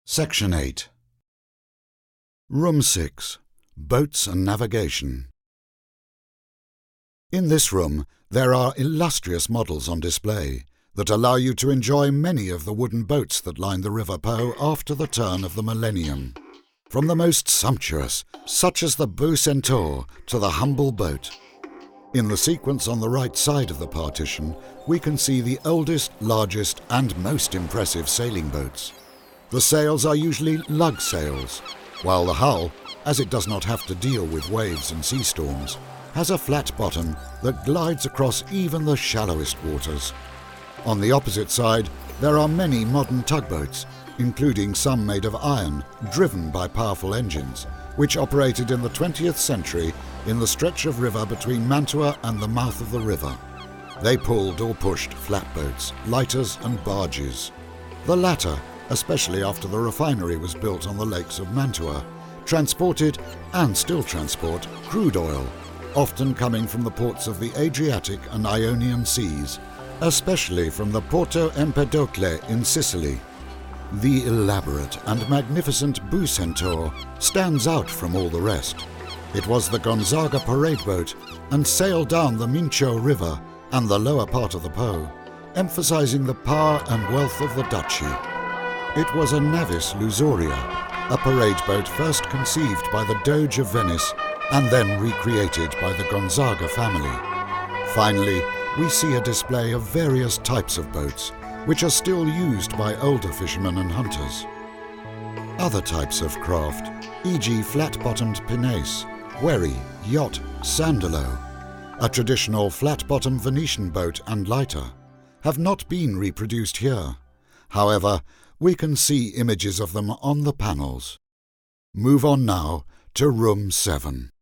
Section 8. Room 6. Boats and Navigation. In this room, there are illustrious models on display that allow you to enjoy many of the wooden boats that line the River Po after the turn of the millennium. From the most sumptuous, such as the Beau Centaur, to the humble boat. In the sequence on the right side of the partition, we can see the oldest, largest and most impressive sailing boats. The sails are usually lug sails, while the hull, as it does not have to deal with waves and sea storms, has a flat bottom that glides across even the shallowest waters. On the opposite side, there are many modern tugboats, including some made of iron, driven by powerful engines, which operated in the 20th century in the stretch of river between Mantua and the mouth of the river. They pulled or pushed flatboats, lighters and barges. The latter, especially after the refinery was built on the lakes of Mantua, transported and still transport crude oil, often coming from the ports of the Adriatic and Ionian seas, especially from the Porto Empedocle in Sicily. The elaborate and magnificent Beau Centaur stands out from all the rest. It was the Gonzaga parade boat and sailed down the Mincio River and the lower part of the Po, emphasizing the power and wealth of the duchy. It was a Navis Luxuria, a parade boat first conceived by the Doge of Venice and then recreated by the Gonzaga family. Finally, we see a display of various types of boats, which are still used by older fishermen and hunters. Other types of craft, e.g. flat-bottomed pinnace, wherry, yacht, sandalo, a traditional flat-bottomed Venetian boat and lighter, have not been reproduced here. However, we can see images of them on the panels. Move on now to Room 7.